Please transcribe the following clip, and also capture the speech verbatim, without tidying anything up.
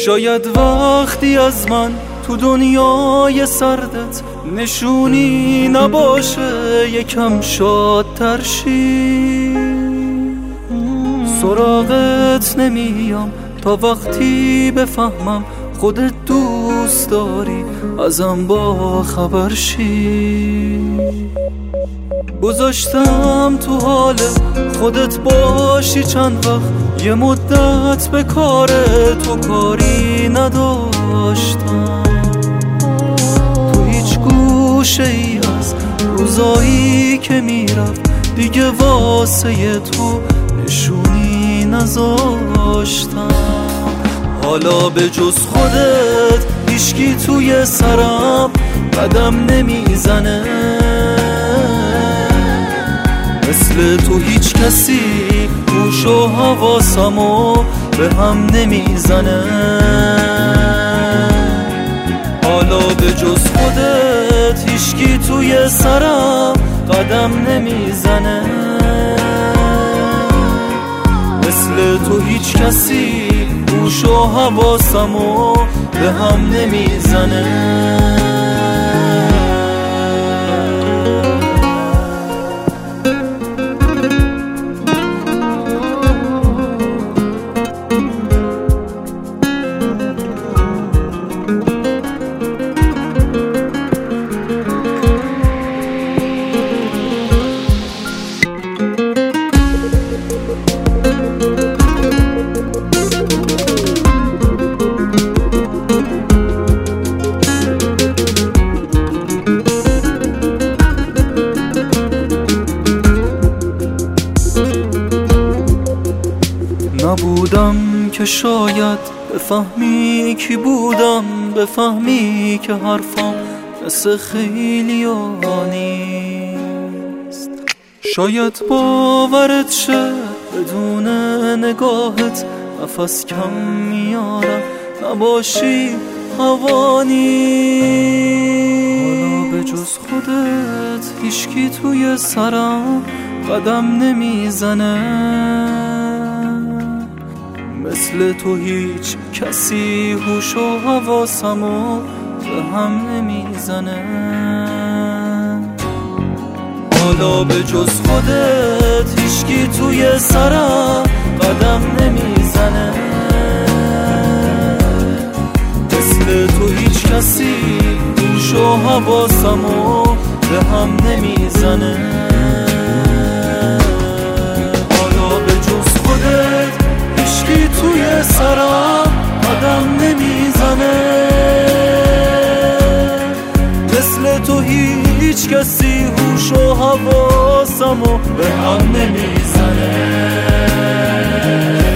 شاید وقتی از من تو دنیای سردت نشونی نباشه یکم شادتر شی، سراغت نمیام تا وقتی بفهمم خودت دوست داری ازم با خبر شی. گذاشتم تو حال خودت باشی چند وقت، یه مدت به کار تو کاری نداشتم. تو هیچ گوشه ای از روزایی که میرفت دیگه واسه تو نشونی نذاشتم. حالا به جز خودت هیچکی توی سرم قدم نمیزنه، مثل تو هیچ کسی گوش و حواسمو به هم نمیزنه. حالا به جز خودت هیچکی توی سرم قدم نمیزنه، مثل تو هیچ کسی گوش و حواسمو به هم نمیزنه. نبودم که شاید بفهمی کی بودم، بفهمی که حرفم مثل خیلی ها نیست. شاید باورت شه بدون نگاهت نفس کم میارم، نباشی هوا نیست. حالا به جز خودت هیچکی توی سرم قدم نمیزنه، مثل تو هیچ کسی هوش و حواسمو به هم نمیزنه. حالا به جز خودت هیچکی توی سرم قدم نمیزنه، مثل تو هیچ کسی هوش و حواسمو به هم نمیزنه. حالا به جز خودت هیچکی توی سرم قدم نمیزنه، مثل تو هیچ کسی هوش و حواسمو به هم نمیزنه.